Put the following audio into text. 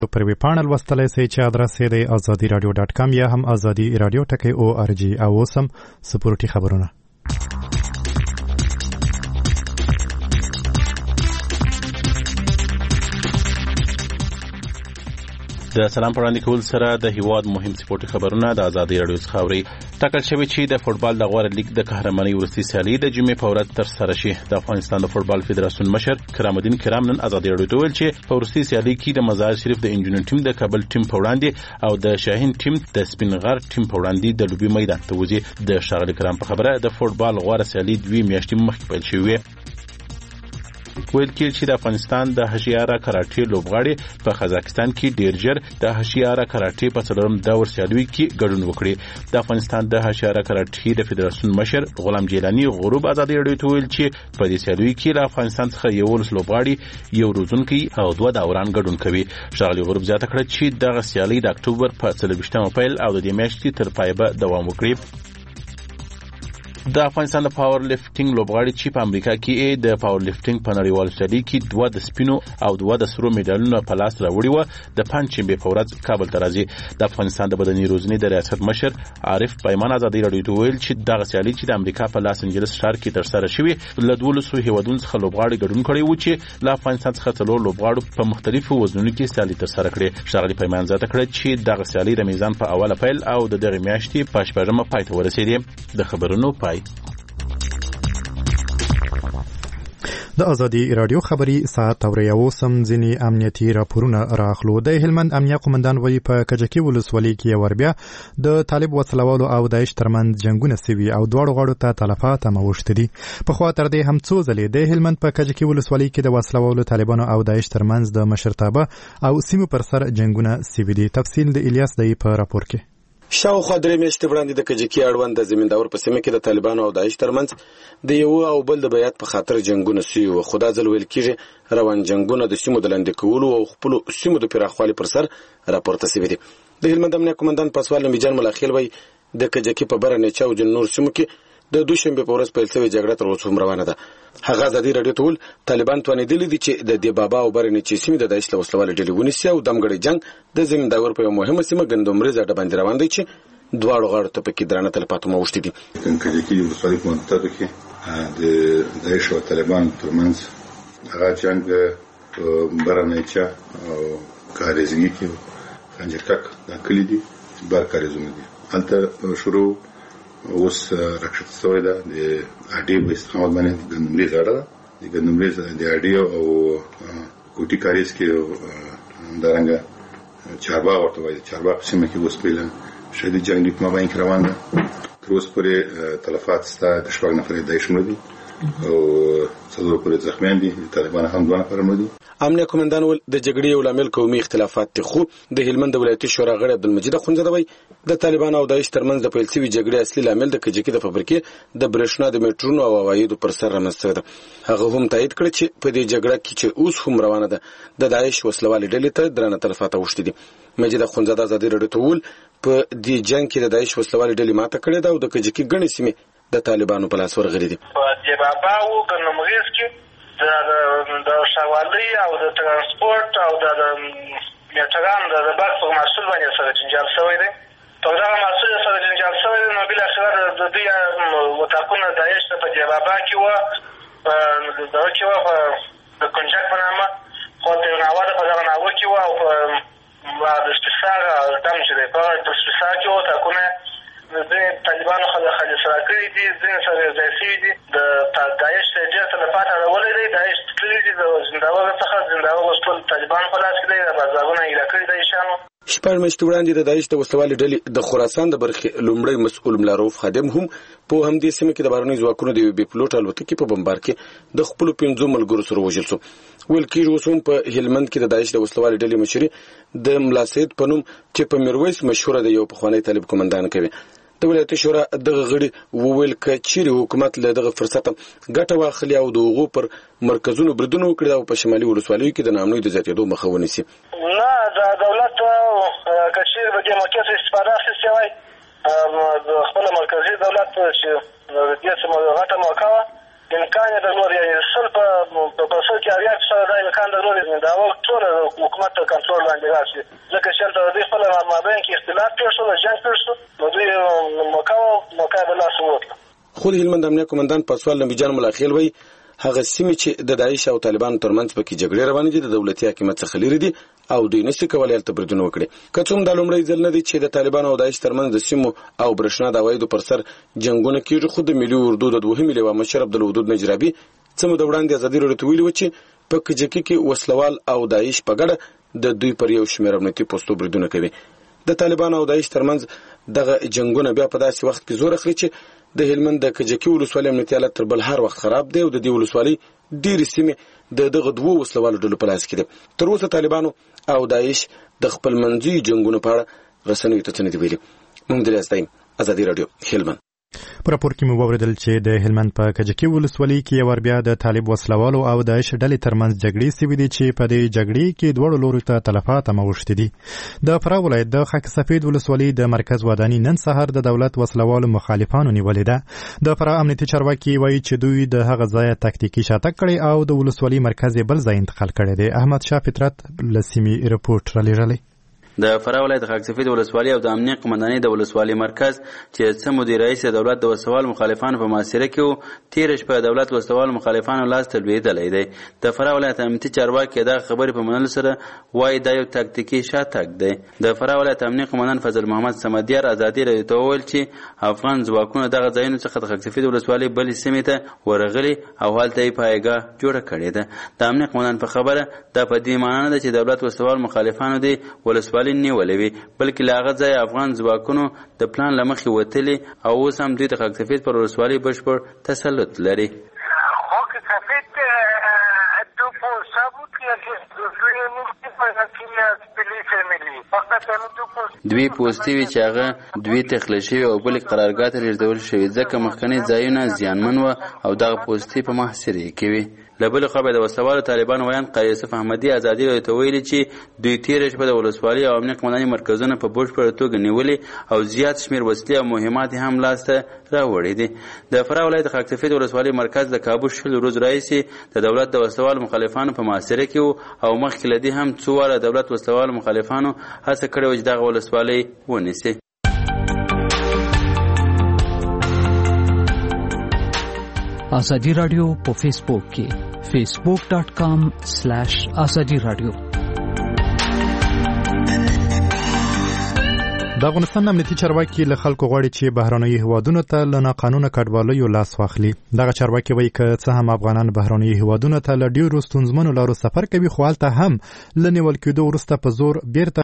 پر ویبپاڼه لوستلی سئ چې ادرس یې دی azadiradio.com یا هم azadi radio.org. او اوس هم سپورټي خبرونه. د سلام پرانډي کول سره د هیواد مهم سپورټي خبرونه د ازادي رادیو څخه اوري. ټاکل شوی چې د فوټبال د غوړ لیګ د قهرماني ورستي سیالي د جمعې په ورځ تر سره شي. د افغانستان د فوټبال فدراسیون مشر کرام الدین کرام نن ازادي رادیو ته ویل چې په ورستي سیالي کې د مزار شریف د انجینر ټیم د کابل ټیم په وړاندې او د شاهین ټیم د سپینغر ټیم په وړاندې د لوبي میدان ته وځي. د ښاغلي کرام په خبره د فوټبال غوړ سیالي 2 میاشتې مخکې پیل شوې. ویل کېږي چې د افغانستان د هشیاره کراټې لوبغاړي په قزاقستان کې ډیر ژر د هشیاره کراټې په څلورم دور سیالیو کې ګډون وکړي. د افغانستان د هشیاره کراټې د فدراسیون مشر غلام جیلانی غروب ازادي رادیو ته ویل چې په دې سیالیو کې له افغانستان څخه 11 لوبغاړي، یو روزونکي او 2 دوران ګډون کوي. ښاغلي غروب زیاته کړه چې دغه سیالي د اکتوبر په 24 پیل او د دې میاشتې تر پایه به دوام وکړي. د افغانستان د پاور لفټینګ لوبغاړي چې په امریکا کې د پاور لفټینګ په نړیوال سیالي کې 2 د سپینو او 2 د سرو میډالونو په لاس راوړي و د پنځشنبه په ورځ کابل ته راځي. د افغانستان د بدني روزنې د ریاست مشر عارف پیمان ازادي رادیو ته ویل چې دغه سیالي چې د امریکا په لاس انجلس ښار کې ترسره شوې له 12 هیوادونو څخه لوبغاړي ګډون کړي وو چې له افغانستان څخه 3 لوبغاړو په مختلفو وزنونو کې سیالي ترسره کړې. ښاغلي پیمان زیاته کړه چې دغه سیالي د میزان په اوله پیل او د دغه میاشتې په 8مه پای ته ورسېده. د خبرونو پای. د ازادي رادیو خبری ساعت اوریو سم ځینی امنیتي راپورونه راخلو. د هلمند امنیه قومندان وی په کجکی ولسوالۍ کې وربیا د طالب وسلوالو او داعش ترمنځ جنگونه سوي او دواړو غړو ته تلفات موشت دي. په خوا تر دې هم څو ځلې د هلمند په کجکی ولسوالۍ کې د وسلوالو طالبانو او داعش ترمنځ د مشرتابه او سیمو پر سر جنگونه سوي دي. تفصیل د الیاس دی په راپور کې. شاوخوا 3 میاشتې وړاندې د کجکی اړوند د زمینداور په سیمه کې د طالبانو او داعش ترمنځ د یو او بل د بیعت په خاطر جنگونه سوي و. خدا ځل ویل کېږي روان جنگونه د سیمو د لاندې کولو او خپل سیمو د پراخوالي پر سر راپورته شوي دي. د هلمند امنیه قومندان پاسوال نبیجان ملاخیل وایي د کجکی په بره نیچه او جنور سیمو کې د دوشنبه په ورځ پیل شوې جګړه تر اوسه هم روانه ده. هغه ازادي رادیو ته ویل طالبان توانېدلي دي چې د دې بابا او بره نیچه سیمې د داعش له وسلوالو ډلې ونیسي او دمګړی جنگ د زمینداور په یو مهمه سیمه ګندمرز اډه باندې روان دی چې دواړو غړو ته پکې درانه تلفات موشتي دي. کجکی ولسوالۍ په منطقه کې د داعش او طالبان ترمنځ هغه جنگ بره نیچه او کاریزنګي کې خنجرکک د کلی دي بار کاریزونه دي. هلته شروع اوس راکښته شوې ده د اډې په استعمال باندې ګندمرز اډه د ګندمرز د اډې او کوټي کاریز کې درنګ چارباغ ورته وایي. چارباغ سیمه کې اوس پیل شدید جنگ دی په مابین کې روان ده. تر اوسه پورې تلفات ستا د 4 نفرې داعش مړه دي او 4 پورې زخمیان دي. طالبان هم 2 نفر مړه دي. امنیه قومندان ول د جګړې یو لامل قومي اختلافات دي. خو د هلمند ولایتي شورا غړي عبدالمجید خونزاده وایي د طالبان او داعش ترمنځ د پیل شوي جګړې اصلي لامل د کجکی د فابریکې د برېښنا د میټرونو او عوایدو پر سر رامنځته ده. هغه هم تایید کړ چې په دې جګړه کې چې اوس هم روانه ده د داعش وسلوالې ډلې ته درانه تلفات اوښتي دي. مجید خونزاده ازادي رادیو ته ویل په دې جنگ کې د داعش وسلوالې ډلې ماته کړې ده او د کجکی ګڼې سیمې د طالبانو په لاس ورغلي دي. په دې بابا او ګنمغیز کې د شوالۍ او د ترانسپورت او د میټران د بس په مسؤل باندې سره جنجال شوی دی. په دا مسؤل سره جنجال شوی دی نو بل اخر د دې وتاکونه داعش په دې بابا کې و دا کې و د کنجک په نامه خو ته نو واده په دغه ناو کې و او د استفسار دم چې دی په د استفسار کې و تاکونه د طالبانو خالص راکړي دي ځینې سره ځای دي د داعش ډېر تلفات اړولې دي. داعش تللي دي د زنداور څخه زنداور ټول طالبان په لاس کې دي. د بازارونه ایله کړي دي شانو. 4 میاشتې وړاندې د داعش د وسلوالې ډلې د خراسان د برخې لومړی مسؤل ملاروف خادم هم په همدې سیمه کې د بهرنیو ځواکونو د یو بې پلوټ الوتکې په بمبار کې د خپلو 5 ملګرو سره وژل شو. ویل کېږي اوس هم په هلمند کې د داعش د وسلوالې ډلې مشري د ملا سید په نوم چې په میرویس مشهوره د یو پخوانی طالب قومندان کوي. د ولایتي شورا دغه غړي وویل چې چیرې حکومت له دغه فرصت ګټه واخلي او د هغو پر مرکزونو بریدونه وکړي او په شمالي ولسوالیو کې د ناامنیو د زیاتېدو مخه ونیسي. نه د دولت که چیرې به دې موقع څخه استفاده اخیستې وای د خپل مرکزي دولت چې د دې څخه غټه موقع وه امکان یې درلود، یعنې 100% کې 80% دا امکان درلود چې دا ټول حکومت تر کنټرول لاندې راشي، ځکه چې هلته د دوی خپل مابین کې اختلاف پېښ شو، جنګ پېښ شو، نو دوی موقع به لاس ووتله. خو د هلمند امنیه قومندان پاسوال نبي جان ملاخیل وایي هغه سیمې چې د داعش او طالبانو ترمنځ پکې جګړې روانې دي د دولتي حاکمیت څخه لرې دي او دوی نشي کولای هلته بریدونه وکړي. که څه هم دا لومړی ځل نه دی چې د طالبانو او داعش ترمنځ د سیمو او برېښنا د عوایدو پر سر جنګونه کېږي، خو د ملي اردو د دوهمې لواء مشر عبدالودود نجرابي څه موده وړاندې ازادي راډیو ته ویلي وو چې په کجکي کې وسلوال او داعش په ګډه د دوی پر یو شمېر امنیتي پوستو بریدونه کوي. د طالبانو او داعش ترمنځ دغه جنګونه بیا په داسې وخت کې زور اخلي چې د هلمند د کجکي ولسوالۍ امنیتي حالت تر بل هر وخت خراب دی او د دې ولسوالۍ ډېرې سیمې دغه دوو وسلوالو ډلو په لاس کې دي. تر اوسه طالبانو او داعش د خپل منځي جنګونو په اړه رسنیو ته څه نه دي ویلي. محمد ریاض دایم، ازادي راډیو، هلمند. په راپور کې مو واوریدل چې د هلمند په کجکي ولسوالۍ کې یو بیا د طالب وسلوالو او داعش ډلې ترمنځ جګړې سوي دي چې په دې جګړې کې دواړو لورو ته تلفات هم اوښتي دي. د فراه ولایت د خاک سفید ولسوالۍ د مرکز وداني نن سهار د دولت وسلوالو مخالفانو نیولې ده. د فراه امنیتي چارواکي وایي چې دوی د هغه ځای تکتیکي شاتګ کړی او د ولسوالۍ مرکز بل ځای انتقال کړی دی. احمد شاه فطرت له سیمې رپورټ رالیږلی. د فراه ولایت خاک سفید ولسوالۍ او د امنیه قومندانۍ د ولسوالۍ مرکز چې څه مدیر رئیس دولت د وسوال مخالفانو په محاصره کې وو، تېر شپه دولت وسوال مخالفانو لاس ته لوېدلی دی. د فراه ولایت امنیتي چارواکي دا خبرې په منلو سره وایي دا یو تاکتیکي شاتګ دی. د فراه ولایت امنیه قومندان فضل محمد صمدیار ازادي راډیو ته وویل چې افغان ځواکونه دغه ځایونو څخه د خاک سفید ولسوالۍ بلې سیمې ته ورغلي او هلته یې پایګاه جوړه کړې ده. د امنیه قومندان په خبره دا په دې معنا نه ده چې دولت وسوال مخالفانو دې ولسوالۍ نیولې وي، بلکې له هغه ځایه افغان ځواکونو د پلان له مخې وتلي او اوس هم دوی د خاک سفید پر ولسوالۍ بشپړ تسلط لري. خاک سفید دو پوسته بود که دوی پوستې وي چې هغه دوی تخلیه شوي او بلې قرارګاه ته لیږدول شوي، ځکه مخکني ځایونه زیانمن وو او دغه پوستې په محاصرې کې وي. له بلې خوا به د وسلوالو طالبانو ویاند قاری یوسف احمدي ازادي راډیو ته ویلي چې دوی تېره شپه د ولسوالۍ او امنیه قومندانۍ مرکزونه په بشپړه توګه نیولي او زیات شمېر وسلې او مهمات هم لاسته راوړي دي. د فراه ولایت د خاک سفید ولسوالۍ مرکز د کابو 20 ورځو راهیسې د دولت د وسلوالو مخالفانو په محاصره کې وو او مخکې له دې هم څو واره دولت وسلوالو مخالفانو هڅه کړې وه چې دغه ولسوالۍ ونیسي. ازادي راډیو په فیسبوک کې facebook.com/azadi radio. د افغانستان امنیتي چارواکي له خلکو غواړي چې بهرنیو هیوادونو ته له ناقانونه کډوالیو لاس واخلي. دغه چارواکي وایي که څه هم افغانان بهرنیو هیوادونو ته له ډیرو ستونزمنو لارو سفر کوي، خو هلته هم له نیول کېدو وروسته په زور بیرته